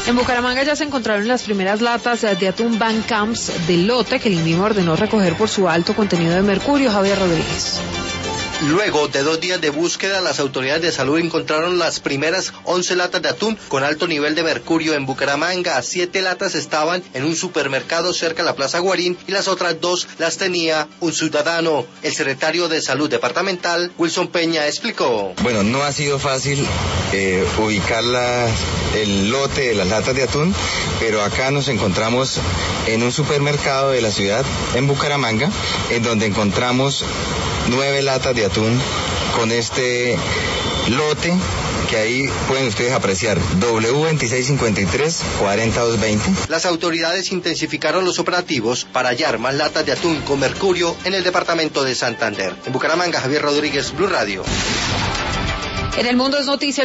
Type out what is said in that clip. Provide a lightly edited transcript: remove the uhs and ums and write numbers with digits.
En Bucaramanga ya se encontraron las primeras latas de atún Van Camps del lote que el INVIMA ordenó recoger por su alto contenido de mercurio. Javier Rodríguez. Luego de 2 días de búsqueda, las autoridades de salud encontraron las primeras 11 latas de atún con alto nivel de mercurio en Bucaramanga. 7 latas estaban en un supermercado cerca de la Plaza Guarín y las otras 2 las tenía un ciudadano. El secretario de Salud Departamental, Wilson Peña, explicó. Bueno, no ha sido fácil ubicar el lote de las latas de atún, pero acá nos encontramos en un supermercado de la ciudad, en Bucaramanga, en donde encontramos 9 latas de atún con este lote que ahí pueden ustedes apreciar, W2653-40220. Las autoridades intensificaron los operativos para hallar más latas de atún con mercurio en el departamento de Santander. En Bucaramanga, Javier Rodríguez, Blue Radio. En el mundo es noticia.